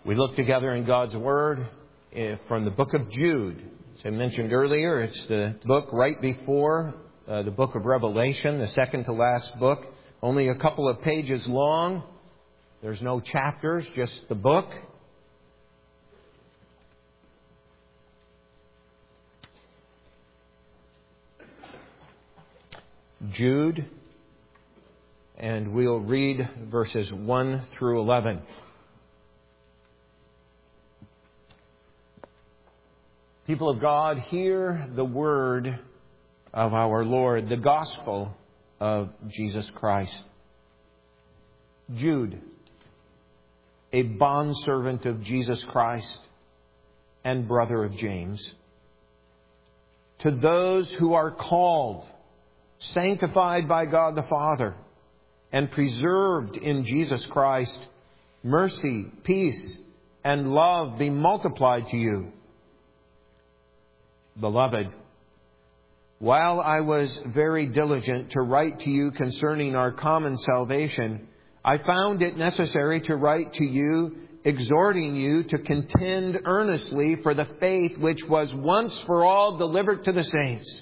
We look together in God's Word from the book of Jude. As I mentioned earlier, it's the book right before the book of Revelation, the second to last book. Only a couple of pages long. There's no chapters, just the book. Jude, and we'll read verses 1 through 11. People of God, hear the word of our Lord, the gospel of Jesus Christ. Jude, a bondservant of Jesus Christ and brother of James, to those who are called, sanctified by God the Father, and preserved in Jesus Christ, mercy, peace, and love be multiplied to you. Beloved, while I was very diligent to write to you concerning our common salvation, I found it necessary to write to you, exhorting you to contend earnestly for the faith which was once for all delivered to the saints.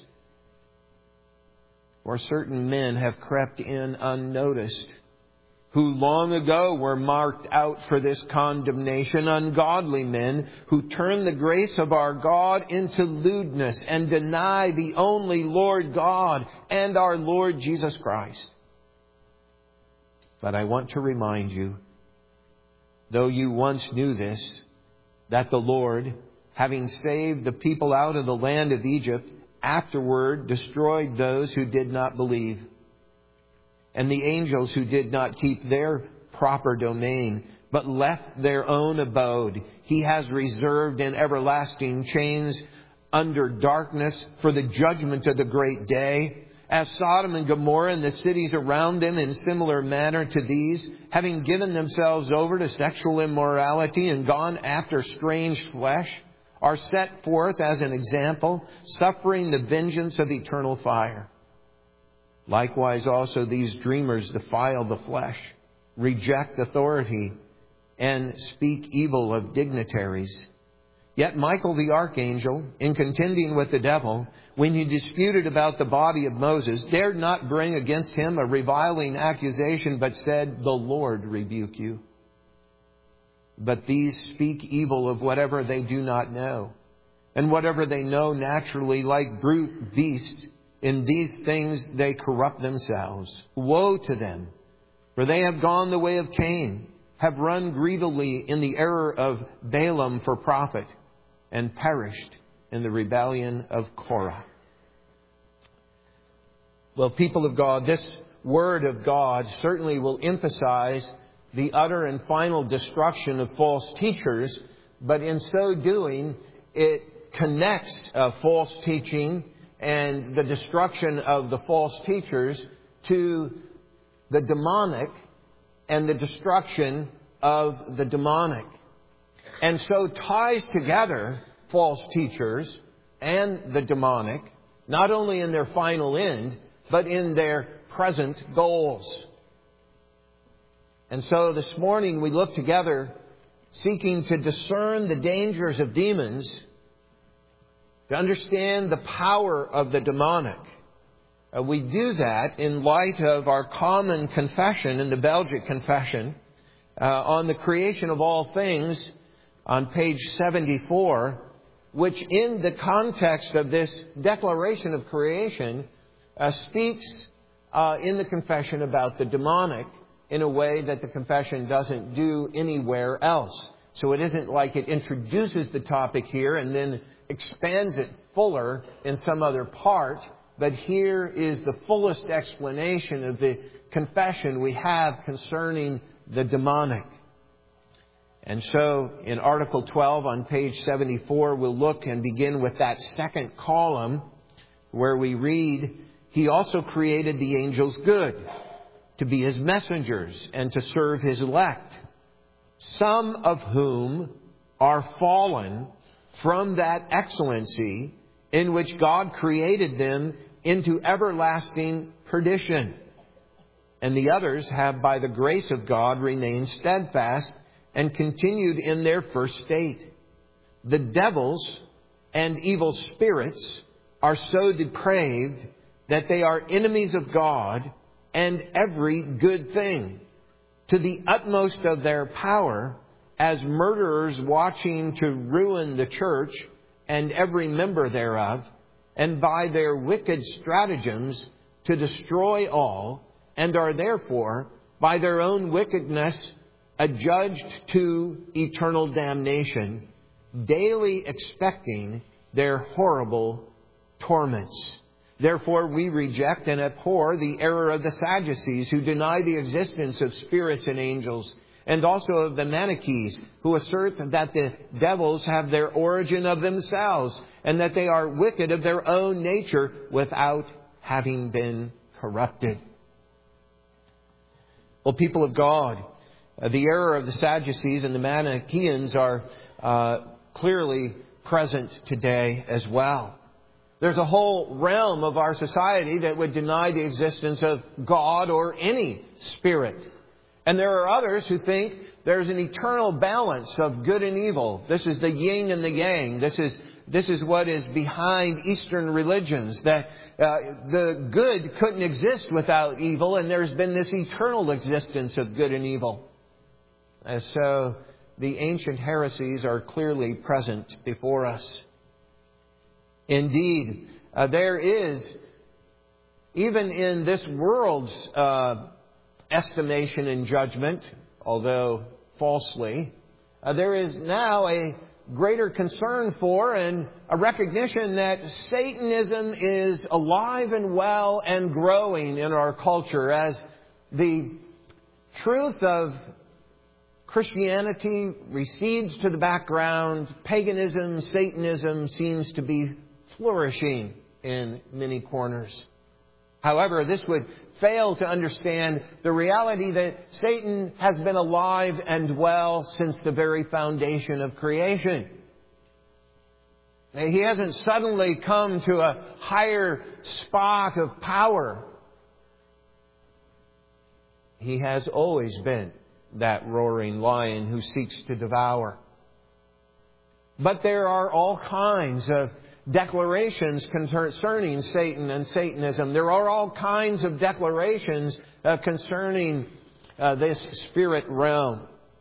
For certain men have crept in unnoticed, who long ago were marked out for this condemnation, ungodly men who turn the grace of our God into lewdness and deny the only Lord God and our Lord Jesus Christ. But I want to remind you, though you once knew this, that the Lord, having saved the people out of the land of Egypt, afterward destroyed those who did not believe, and the angels who did not keep their proper domain, but left their own abode, He has reserved in everlasting chains under darkness for the judgment of the great day, as Sodom and Gomorrah and the cities around them in similar manner to these, having given themselves over to sexual immorality and gone after strange flesh, are set forth as an example, suffering the vengeance of eternal fire. Likewise also these dreamers defile the flesh, reject authority, and speak evil of dignitaries. Yet Michael the archangel, in contending with the devil, when he disputed about the body of Moses, dared not bring against him a reviling accusation, but said, "The Lord rebuke you." But these speak evil of whatever they do not know, and whatever they know naturally, like brute beasts, in these things they corrupt themselves. Woe to them, for they have gone the way of Cain, have run greedily in the error of Balaam for profit, and perished in the rebellion of Korah. Well, people of God, this word of God certainly will emphasize the utter and final destruction of false teachers, but in so doing, it connects false teaching and the destruction of the false teachers to the demonic and the destruction of the demonic. And so ties together false teachers and the demonic, not only in their final end, but in their present goals. And so this morning we look together seeking to discern the dangers of demons, to understand the power of the demonic. We do that in light of our common confession in the Belgic Confession on the creation of all things on page 74, which in the context of this declaration of creation speaks in the confession about the demonic in a way that the confession doesn't do anywhere else. So it isn't like it introduces the topic here and then expands it fuller in some other part, but here is the fullest explanation of the confession we have concerning the demonic. And so in Article 12 on page 74, we'll look and begin with that second column where we read, "He also created the angels good, to be His messengers and to serve His elect, some of whom are fallen from that excellency in which God created them into everlasting perdition. And the others have by the grace of God remained steadfast and continued in their first state. The devils and evil spirits are so depraved that they are enemies of God and every good thing, to the utmost of their power, as murderers watching to ruin the church and every member thereof, and by their wicked stratagems to destroy all, and are therefore by their own wickedness adjudged to eternal damnation, daily expecting their horrible torments. Therefore we reject and abhor the error of the Sadducees, who deny the existence of spirits and angels, and also of the Manichees, who assert that the devils have their origin of themselves, and that they are wicked of their own nature without having been corrupted. Well, people of God, the error of the Sadducees and the Manicheans are clearly present today as well. There's a whole realm of our society that would deny the existence of God or any spirit. And there are others who think there's an eternal balance of good and evil. This is the yin and the yang. This is what is behind Eastern religions, that the good couldn't exist without evil, and there's been this eternal existence of good and evil. And so the ancient heresies are clearly present before us. Indeed, there is, even in this world's estimation and judgment, although falsely, there is now a greater concern for and a recognition that Satanism is alive and well and growing in our culture, as the truth of Christianity recedes to the background. Paganism, Satanism seems to be flourishing in many corners. However, this would fail to understand the reality that Satan has been alive and well since the very foundation of creation. He hasn't suddenly come to a higher spot of power. He has always been that roaring lion who seeks to devour. But there are all kinds of declarations concerning Satan and Satanism. There are all kinds of declarations concerning this spirit realm.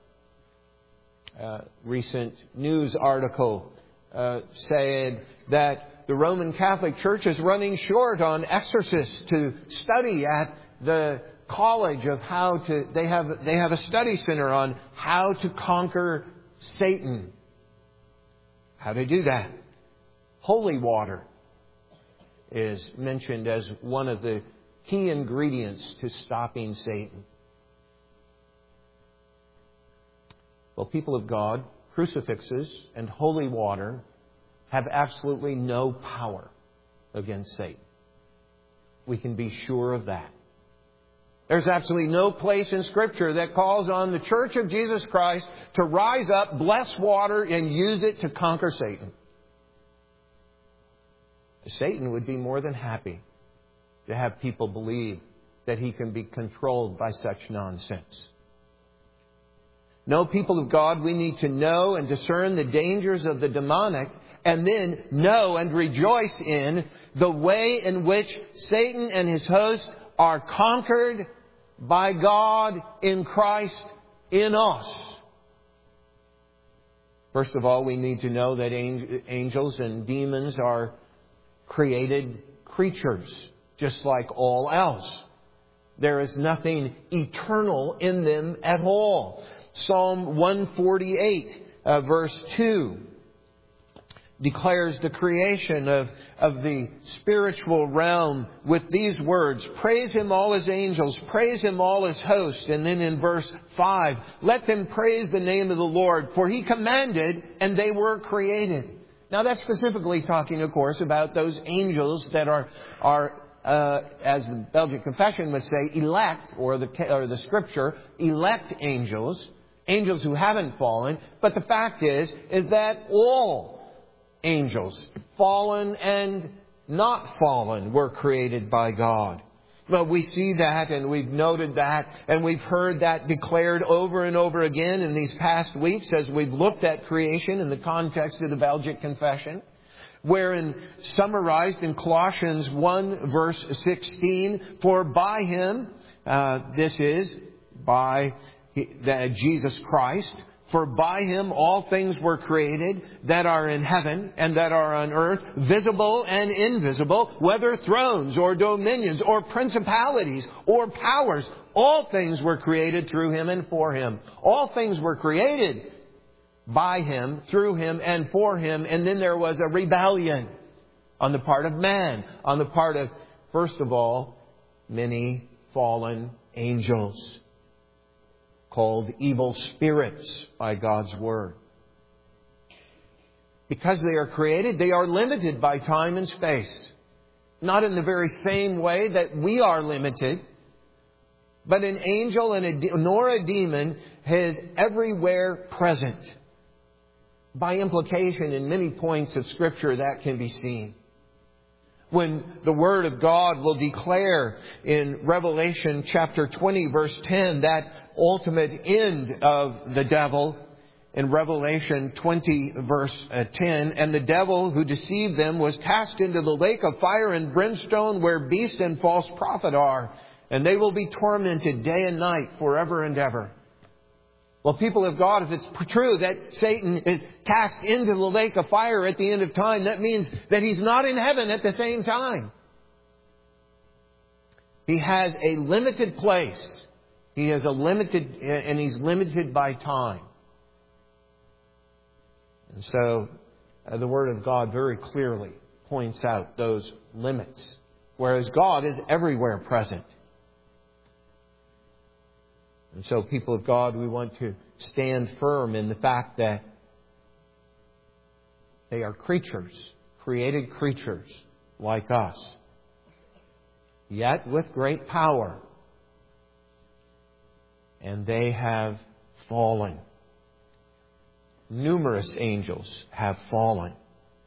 Recent news article said that the Roman Catholic Church is running short on exorcists to study at the college of how to. They have a study center on how to conquer Satan. How to do that. Holy water is mentioned as one of the key ingredients to stopping Satan. Well, people of God, crucifixes and holy water have absolutely no power against Satan. We can be sure of that. There's absolutely no place in Scripture that calls on the Church of Jesus Christ to rise up, bless water, and use it to conquer Satan. Satan would be more than happy to have people believe that he can be controlled by such nonsense. No, people of God, we need to know and discern the dangers of the demonic, and then know and rejoice in the way in which Satan and his host are conquered by God in Christ in us. First of all, we need to know that angels and demons are created creatures, just like all else. There is nothing eternal in them at all. Psalm 148, verse 2, declares the creation of the spiritual realm with these words: praise Him, all His angels, praise Him, all His hosts. And then in verse 5, let them praise the name of the Lord, for He commanded and they were created. Now that's specifically talking, of course, about those angels that are as the Belgic Confession would say, elect, or the Scripture, elect angels, angels who haven't fallen. But the fact is that all angels, fallen and not fallen, were created by God. Well, we see that, and we've noted that, and we've heard that declared over and over again in these past weeks as we've looked at creation in the context of the Belgic Confession, wherein summarized in Colossians 1 verse 16, for by Him, this is by Jesus Christ, for by Him all things were created that are in heaven and that are on earth, visible and invisible, whether thrones or dominions or principalities or powers. All things were created through Him and for Him. All things were created by Him, through Him, and for Him. And then there was a rebellion on the part of man, on the part of, first of all, many fallen angels, called evil spirits by God's Word. Because they are created, they are limited by time and space. Not in the very same way that we are limited, but an angel nor a demon is everywhere present. By implication, in many points of Scripture, that can be seen. When the Word of God will declare in Revelation chapter 20, verse 10, that ultimate end of the devil, in Revelation 20, verse 10, and the devil who deceived them was cast into the lake of fire and brimstone where beast and false prophet are, and they will be tormented day and night forever and ever. Well, people of God, if it's true that Satan is cast into the lake of fire at the end of time, that means that he's not in heaven at the same time. He has a limited place. He has and he's limited by time. And so the Word of God very clearly points out those limits, whereas God is everywhere present. And so, people of God, we want to stand firm in the fact that they are creatures, created creatures like us, yet with great power. And they have fallen. Numerous angels have fallen.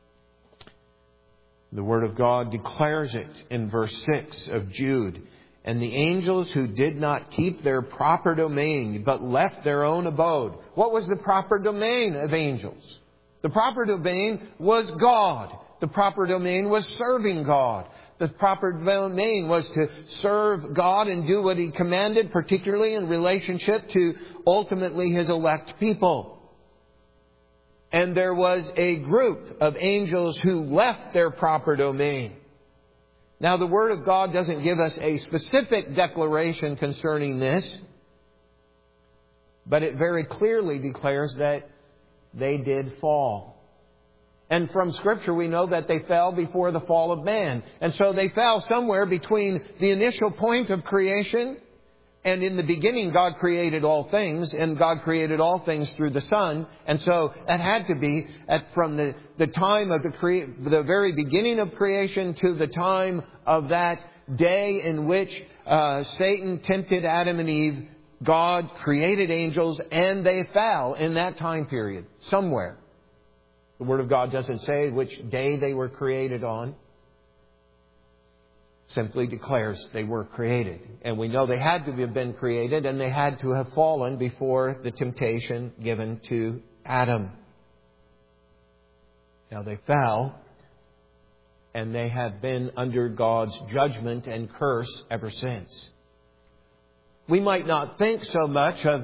The Word of God declares it in verse 6 of Jude. And the angels who did not keep their proper domain, but left their own abode. What was the proper domain of angels? The proper domain was God. The proper domain was serving God. The proper domain was to serve God and do what He commanded, particularly in relationship to ultimately His elect people. And there was a group of angels who left their proper domain. Now, the Word of God doesn't give us a specific declaration concerning this, but it very clearly declares that they did fall. And from Scripture, we know that they fell before the fall of man. And so they fell somewhere between the initial point of creation, and in the beginning God created all things, and God created all things through the Son. And so that had to be from the time of the very beginning of creation to the time of that day in which Satan tempted Adam and Eve. God created angels and they fell in that time period somewhere. The Word of God doesn't say which day they were created on. Simply declares they were created. And we know they had to have been created and they had to have fallen before the temptation given to Adam. Now they fell, and they have been under God's judgment and curse ever since. We might not think so much of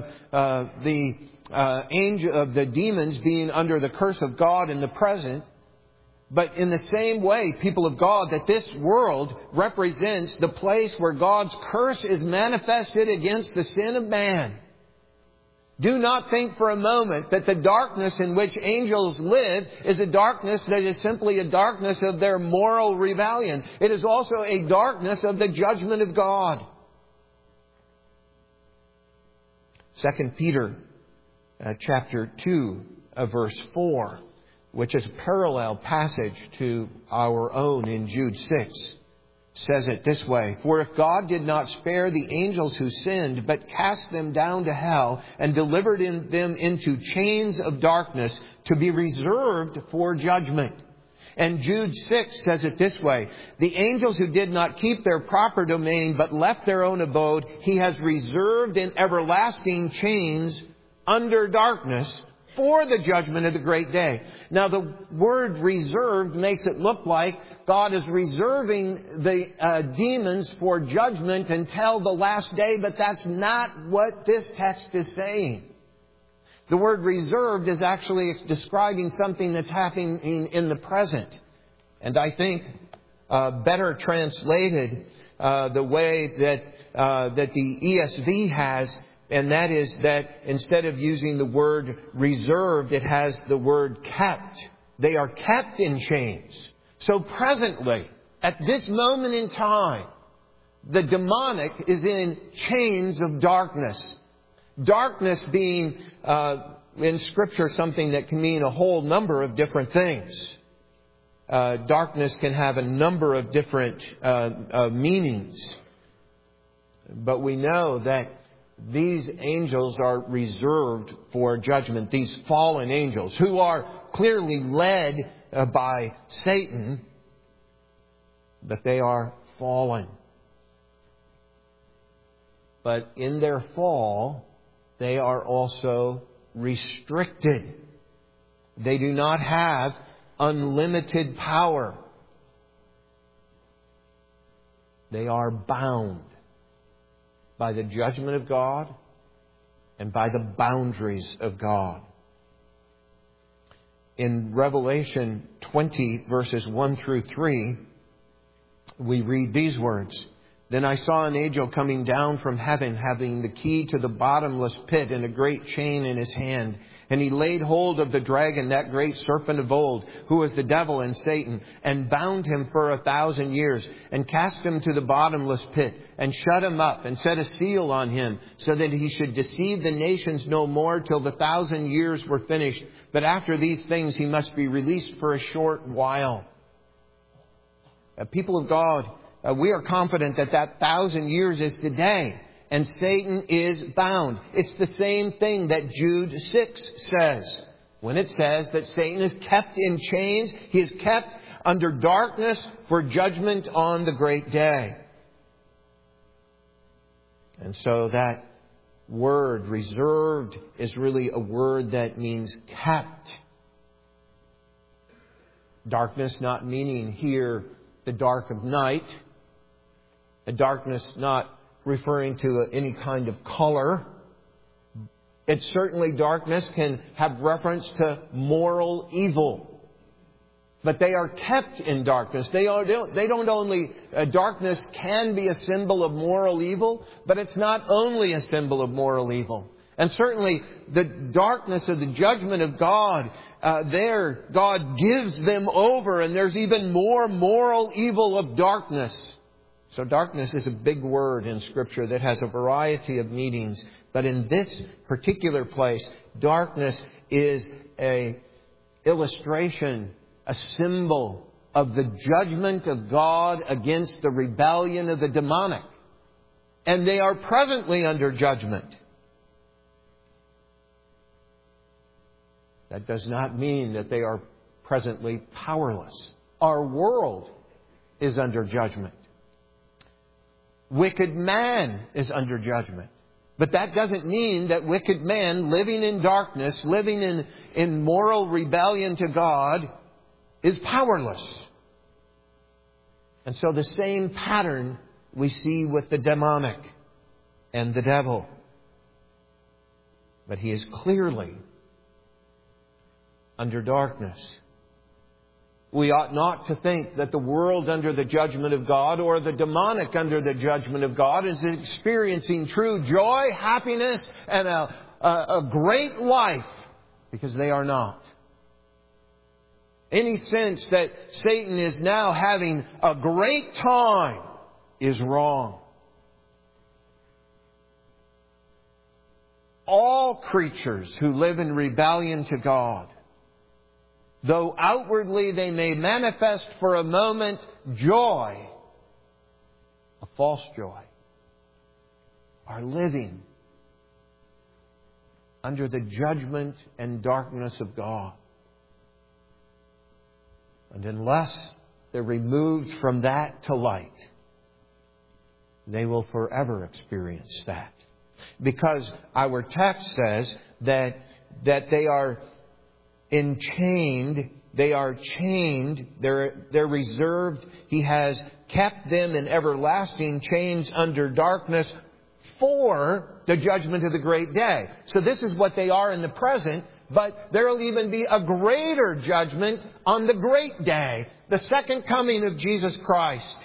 the demons being under the curse of God in the present, but in the same way, people of God, that this world represents the place where God's curse is manifested against the sin of man. Do not think for a moment that the darkness in which angels live is a darkness that is simply a darkness of their moral rebellion. It is also a darkness of the judgment of God. 2 Peter chapter 2, verse 4. Which is a parallel passage to our own in Jude 6, says it this way. For if God did not spare the angels who sinned, but cast them down to hell and delivered them into chains of darkness to be reserved for judgment. And Jude 6 says it this way: the angels who did not keep their proper domain but left their own abode, He has reserved in everlasting chains under darkness for the judgment of the great day. Now, the word reserved makes it look like God is reserving the demons for judgment until the last day, but that's not what this text is saying. The word reserved is actually describing something that's happening in the present. And I think better translated the way that the ESV has, and that is that instead of using the word reserved, it has the word kept. They are kept in chains. So presently, at this moment in time, the demonic is in chains of darkness. Darkness being, in Scripture, something that can mean a whole number of different things. Darkness can have a number of different meanings. But we know that these angels are reserved for judgment. These fallen angels, who are clearly led by Satan, but they are fallen. But in their fall, they are also restricted. They do not have unlimited power. They are bound by the judgment of God and by the boundaries of God. In Revelation 20, verses 1 through 3, we read these words: Then I saw an angel coming down from heaven, having the key to the bottomless pit and a great chain in his hand. And he laid hold of the dragon, that great serpent of old, who was the devil and Satan, and bound him for 1,000 years, and cast him to the bottomless pit, and shut him up, and set a seal on him, so that he should deceive the nations no more till the 1,000 years were finished. But after these things he must be released for a short while. People of God, we are confident that 1,000 years is today, and Satan is bound. It's the same thing that Jude 6 says. When it says that Satan is kept in chains, he is kept under darkness for judgment on the great day. And so that word, reserved, is really a word that means kept. Darkness not meaning here the dark of night. A darkness not referring to any kind of color. It's certainly, darkness can have reference to moral evil. But they are kept in darkness. They don't only, darkness can be a symbol of moral evil, but it's not only a symbol of moral evil. And certainly the darkness of the judgment of God, there God gives them over, and there's even more moral evil of darkness. So darkness is a big word in Scripture that has a variety of meanings. But in this particular place, darkness is an illustration, a symbol of the judgment of God against the rebellion of the demonic. And they are presently under judgment. That does not mean that they are presently powerless. Our world is under judgment. Wicked man is under judgment. But that doesn't mean that wicked man living in darkness, living in moral rebellion to God, is powerless. And so the same pattern we see with the demonic and the devil. But he is clearly under darkness. We ought not to think that the world under the judgment of God, or the demonic under the judgment of God, is experiencing true joy, happiness, and a great life, because they are not. Any sense that Satan is now having a great time is wrong. All creatures who live in rebellion to God, though outwardly they may manifest for a moment joy, a false joy, are living under the judgment and darkness of God. And unless they're removed from that to light, they will forever experience that. Because our text says that they are enchained, they are chained, they're reserved. He has kept them in everlasting chains under darkness for the judgment of the great day. So this is what they are in the present, but there will even be a greater judgment on the great day, the second coming of Jesus Christ.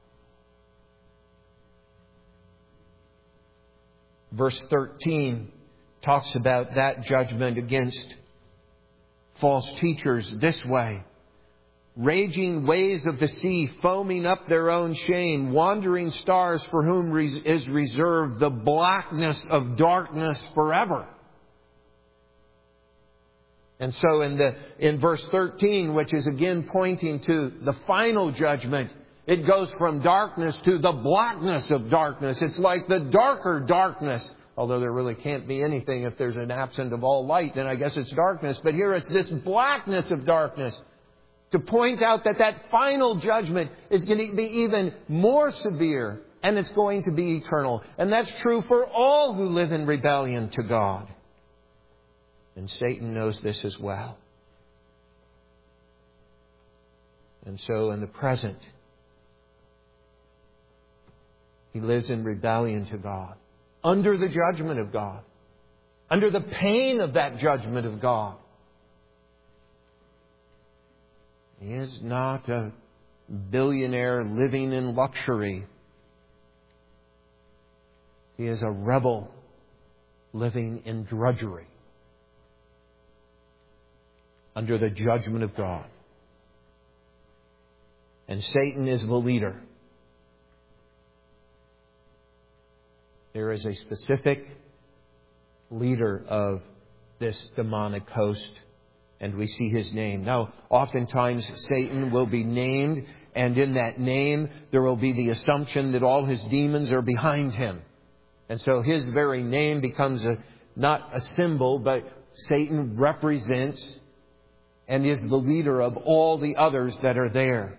Verse 13 talks about that judgment against false teachers this way. Raging waves of the sea, foaming up their own shame, wandering stars for whom is reserved the blackness of darkness forever. And so in verse 13, which is again pointing to the final judgment, it goes from darkness to the blackness of darkness. It's like the darker darkness. Although there really can't be anything if there's an absence of all light, then I guess it's darkness. But here it's this blackness of darkness. To point out that final judgment is going to be even more severe, and it's going to be eternal. And that's true for all who live in rebellion to God. And Satan knows this as well. And so in the present, he lives in rebellion to God, under the judgment of God, under the pain of that judgment of God. He is not a billionaire living in luxury. He is a rebel living in drudgery under the judgment of God. And Satan is the leader. There is a specific leader of this demonic host, and we see his name. Now, oftentimes Satan will be named, and in that name there will be the assumption that all his demons are behind him. And so his very name becomes not a symbol, but Satan represents and is the leader of all the others that are there.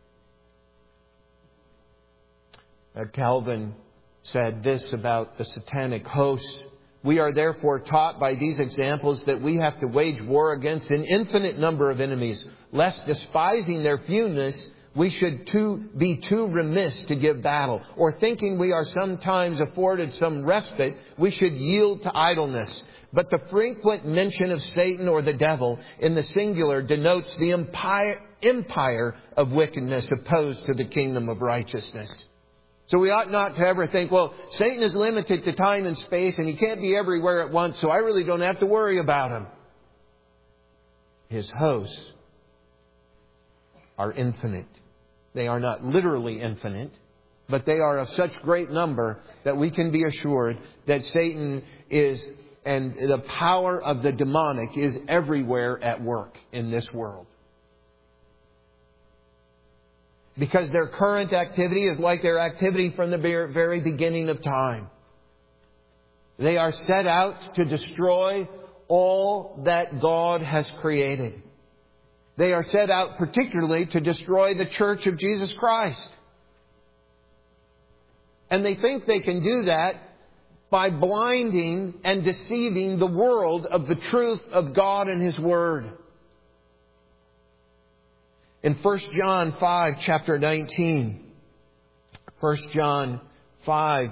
Calvin said this about the satanic host: we are therefore taught by these examples that we have to wage war against an infinite number of enemies, lest despising their fewness, we should be too remiss to give battle, or thinking we are sometimes afforded some respite, we should yield to idleness. But the frequent mention of Satan or the devil in the singular denotes the empire of wickedness opposed to the kingdom of righteousness. So we ought not to ever think, well, Satan is limited to time and space and he can't be everywhere at once, so I really don't have to worry about him. His hosts are infinite. They are not literally infinite, but they are of such great number that we can be assured that Satan is, and the power of the demonic is everywhere at work in this world. Because their current activity is like their activity from the very beginning of time. They are set out to destroy all that God has created. They are set out particularly to destroy the Church of Jesus Christ. And they think they can do that by blinding and deceiving the world of the truth of God and His Word. In 1 John 5, chapter 19, 1 John 5,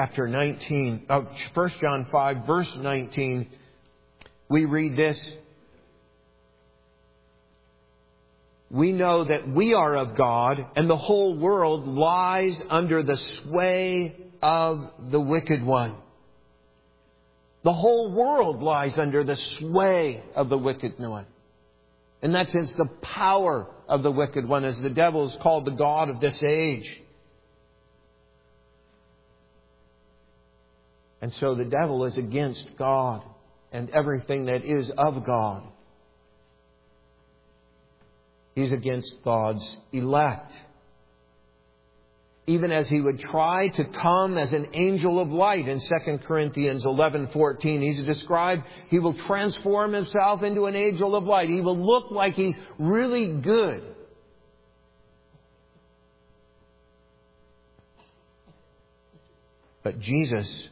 verse 19, we read this: we know that we are of God, and the whole world lies under the sway of the wicked one. The whole world lies under the sway of the wicked one. In that sense, the power of the wicked one, as the devil is called the god of this age. And so the devil is against God and everything that is of God. He's against God's elect. Even as he would try to come as an angel of light in 2 Corinthians 11:14. He's described, he will transform himself into an angel of light. He will look like he's really good. But Jesus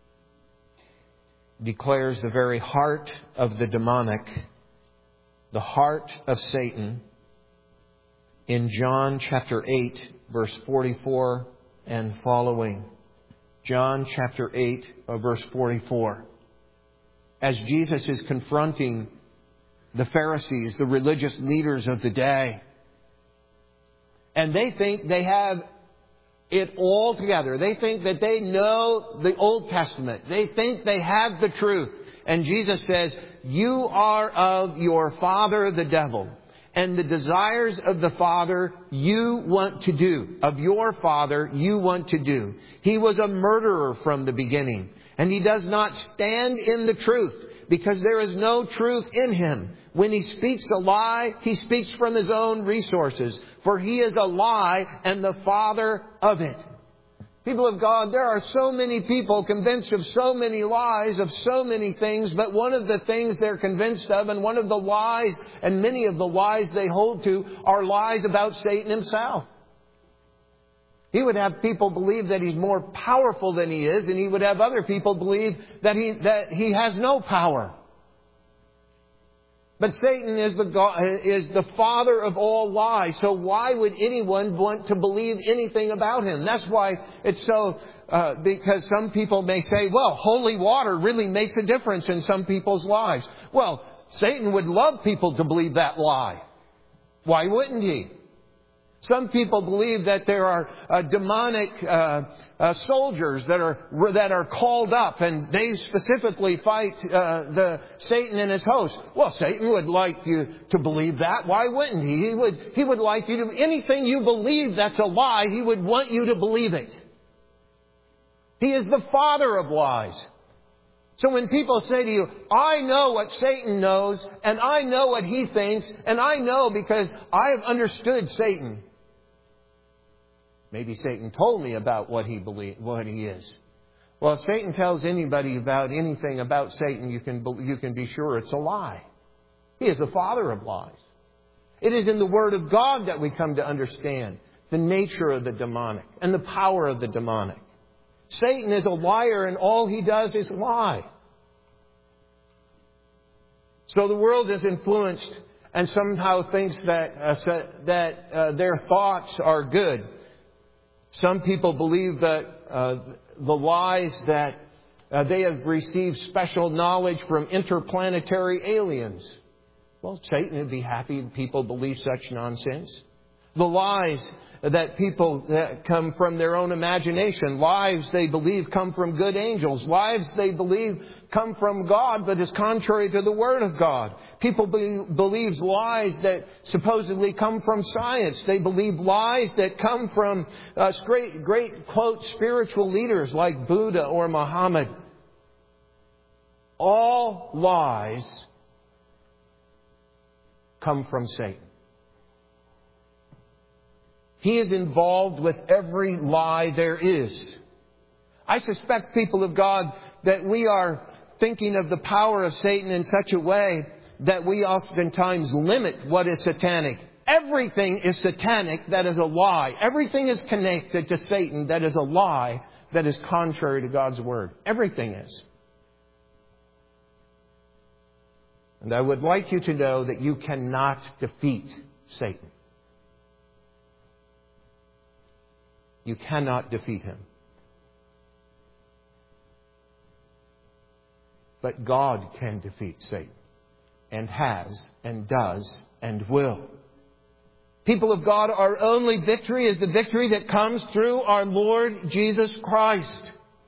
declares the very heart of the demonic, the heart of Satan, in John chapter 8, verse 44 and following. John chapter 8, verse 44. As Jesus is confronting the Pharisees, the religious leaders of the day, and they think they have it all together. They think that they know the Old Testament. They think they have the truth. And Jesus says, you are of your father the devil, and the desires of the father you want to do. Of your father you want to do. He was a murderer from the beginning, and he does not stand in the truth, because there is no truth in him. When he speaks a lie, he speaks from his own resources, for he is a lie and the father of it. People of God, there are so many people convinced of so many lies, of so many things, but one of the things they're convinced of, and one of the lies, and many of the lies they hold to, are lies about Satan himself. He would have people believe that he's more powerful than he is, and he would have other people believe that he has no power. But Satan is the father of all lies. So why would anyone want to believe anything about him? That's why it's so, because some people may say, well, holy water really makes a difference in some people's lives. Well, Satan would love people to believe that lie. Why wouldn't he? Some people believe that there are demonic soldiers that are called up, and they specifically fight the Satan and his host. Well, Satan would like you to believe that. Why wouldn't he? He would like you to, anything you believe that's a lie, he would want you to believe it. He is the father of lies. So when people say to you, I know what Satan knows, and I know what he thinks, and I know because I have understood Satan. Maybe Satan told me about what he is. Well, if Satan tells anybody about anything about Satan, you can be sure it's a lie. He is the father of lies. It is in the Word of God that we come to understand the nature of the demonic and the power of the demonic. Satan is a liar, and all he does is lie. So the world is influenced and somehow thinks that their thoughts are good. Some people believe that the lies that they have received special knowledge from interplanetary aliens. Well, Satan would be happy if people believe such nonsense. The lies that that come from their own imagination. Lies they believe come from good angels. Lies they believe come from God, but is contrary to the Word of God. People believe lies that supposedly come from science. They believe lies that come from great, quote, spiritual leaders like Buddha or Muhammad. All lies come from Satan. He is involved with every lie there is. I suspect, people of God, that we are thinking of the power of Satan in such a way that we oftentimes limit what is satanic. Everything is satanic that is a lie. Everything is connected to Satan that is a lie, that is contrary to God's Word. Everything is. And I would like you to know that you cannot defeat Satan. You cannot defeat him. But God can defeat Satan. And has, and does, and will. People of God, our only victory is the victory that comes through our Lord Jesus Christ.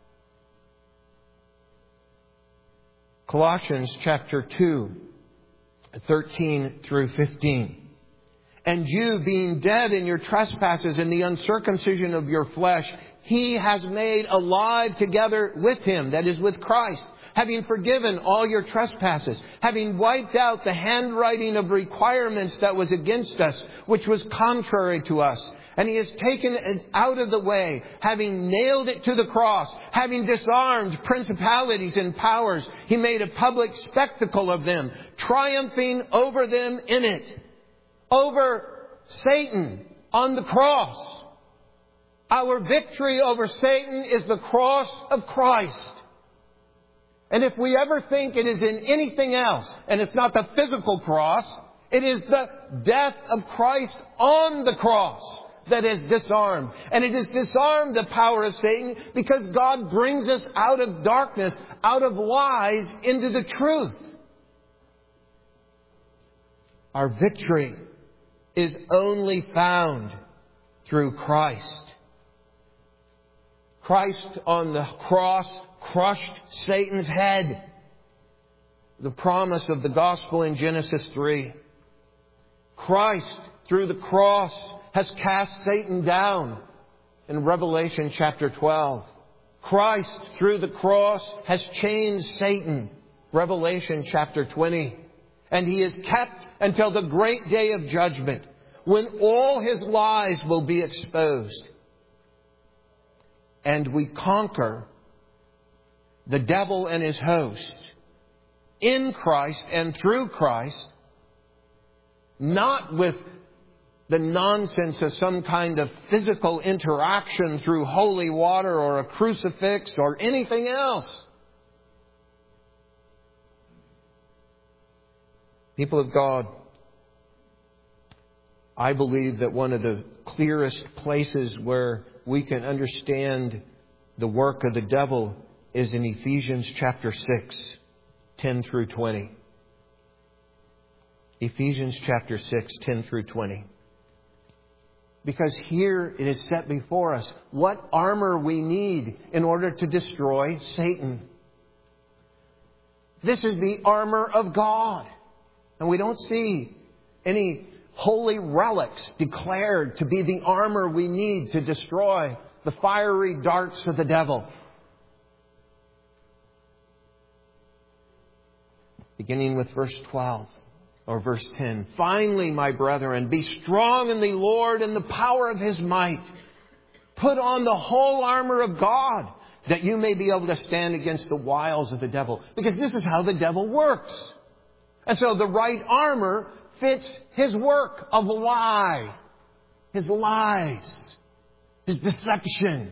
Colossians chapter 2, 13 through 15. And you, being dead in your trespasses and the uncircumcision of your flesh, He has made alive together with Him, that is, with Christ, having forgiven all your trespasses, having wiped out the handwriting of requirements that was against us, which was contrary to us. And He has taken it out of the way, having nailed it to the cross, having disarmed principalities and powers. He made a public spectacle of them, triumphing over them in it. Over Satan on the cross. Our victory over Satan is the cross of Christ. And if we ever think it is in anything else, and it's not the physical cross, it is the death of Christ on the cross that is disarmed. And it has disarmed the power of Satan because God brings us out of darkness, out of lies, into the truth. Our victory is only found through Christ. Christ on the cross crushed Satan's head. The promise of the gospel in Genesis 3. Christ, through the cross, has cast Satan down in Revelation chapter 12. Christ, through the cross, has chained Satan. Revelation chapter 20. And He is kept until the great day of judgment, when all his lies will be exposed. And we conquer the devil and his hosts in Christ and through Christ, not with the nonsense of some kind of physical interaction through holy water or a crucifix or anything else. People of God, I believe that one of the clearest places where we can understand the work of the devil is in Ephesians chapter 6, 10 through 20. Ephesians chapter 6, 10 through 20. Because here it is set before us what armor we need in order to destroy Satan. This is the armor of God. And we don't see any holy relics declared to be the armor we need to destroy the fiery darts of the devil. Beginning with verse 12 or verse 10. Finally, my brethren, be strong in the Lord and the power of His might. Put on the whole armor of God, that you may be able to stand against the wiles of the devil. Because this is how the devil works. And so the right armor fits his work of lie, his lies, his deception.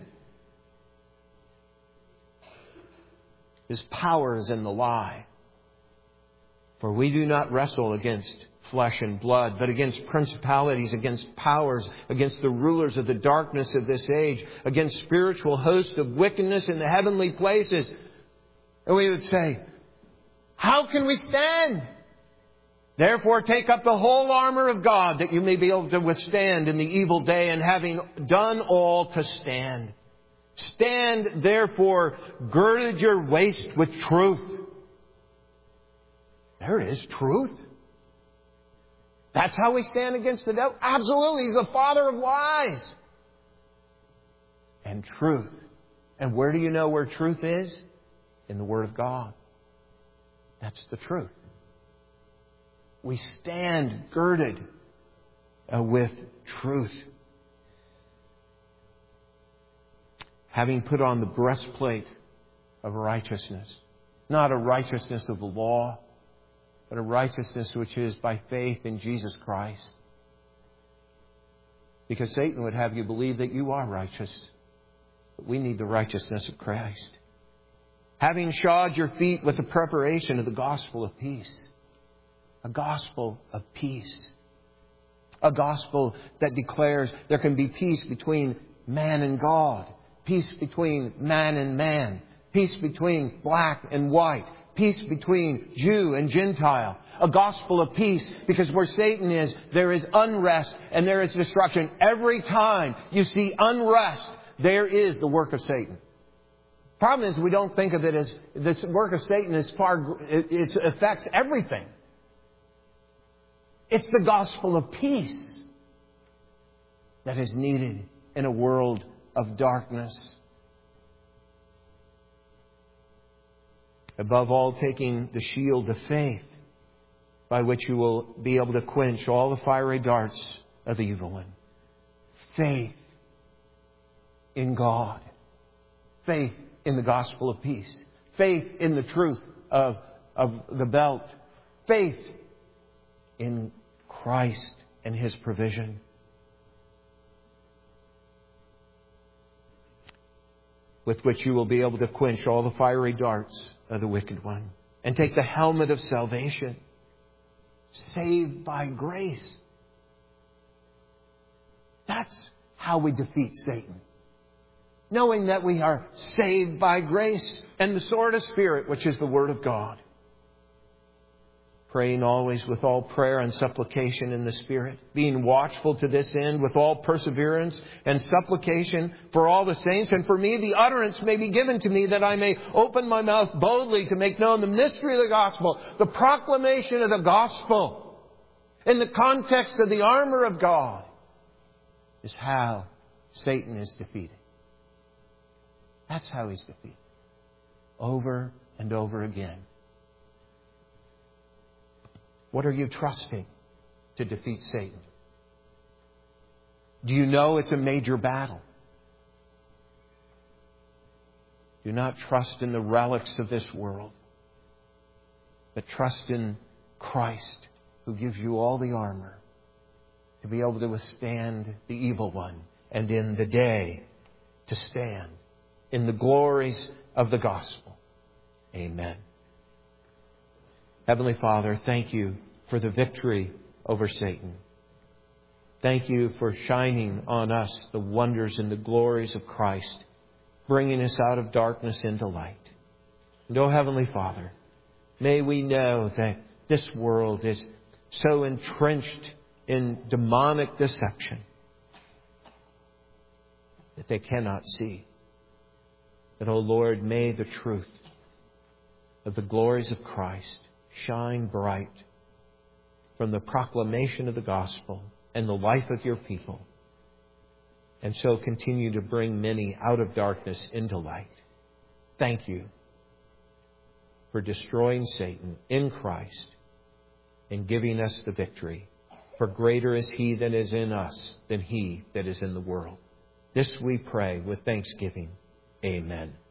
His power is in the lie. For we do not wrestle against flesh and blood, but against principalities, against powers, against the rulers of the darkness of this age, against spiritual hosts of wickedness in the heavenly places. And we would say, how can we stand? Therefore, take up the whole armor of God, that you may be able to withstand in the evil day, and having done all, to stand. Stand, therefore, girded your waist with truth. There it is, truth. That's how we stand against the devil? Absolutely, he's the father of lies. And truth. And where do you know where truth is? In the Word of God. That's the truth. We stand girded with truth. Having put on the breastplate of righteousness. Not a righteousness of the law, but a righteousness which is by faith in Jesus Christ. Because Satan would have you believe that you are righteous. But we need the righteousness of Christ. Having shod your feet with the preparation of the gospel of peace. A gospel of peace. A gospel that declares there can be peace between man and God. Peace between man and man. Peace between black and white. Peace between Jew and Gentile. A gospel of peace, because where Satan is, there is unrest and there is destruction. Every time you see unrest, there is the work of Satan. Problem is, we don't think of it as this work of Satan is it affects everything. It's the gospel of peace that is needed in a world of darkness. Above all, taking the shield of faith, by which you will be able to quench all the fiery darts of the evil one. Faith in God. Faith in the gospel of peace. Faith in the truth of the belt. Faith in Christ and His provision. with which you will be able to quench all the fiery darts of the wicked one. And take the helmet of salvation. Saved by grace. That's how we defeat Satan. Knowing that we are saved by grace and the sword of Spirit, which is the Word of God. Praying always with all prayer and supplication in the Spirit. Being watchful to this end with all perseverance and supplication for all the saints. And for me, the utterance may be given to me that I may open my mouth boldly to make known the mystery of the gospel. The proclamation of the gospel in the context of the armor of God is how Satan is defeated. That's how he's defeated. Over and over again. What are you trusting to defeat Satan? Do you know it's a major battle? Do not trust in the relics of this world, but trust in Christ, who gives you all the armor to be able to withstand the evil one, and in the day to stand in the glories of the gospel. Amen. Heavenly Father, thank you for the victory over Satan. Thank you for shining on us the wonders and the glories of Christ, bringing us out of darkness into light. And, oh Heavenly Father, may we know that this world is so entrenched in demonic deception that they cannot see. But, oh Lord, may the truth of the glories of Christ shine bright from the proclamation of the gospel and the life of your people, and so continue to bring many out of darkness into light. Thank you for destroying Satan in Christ and giving us the victory. For greater is He that is in us than he that is in the world. This we pray with thanksgiving. Amen.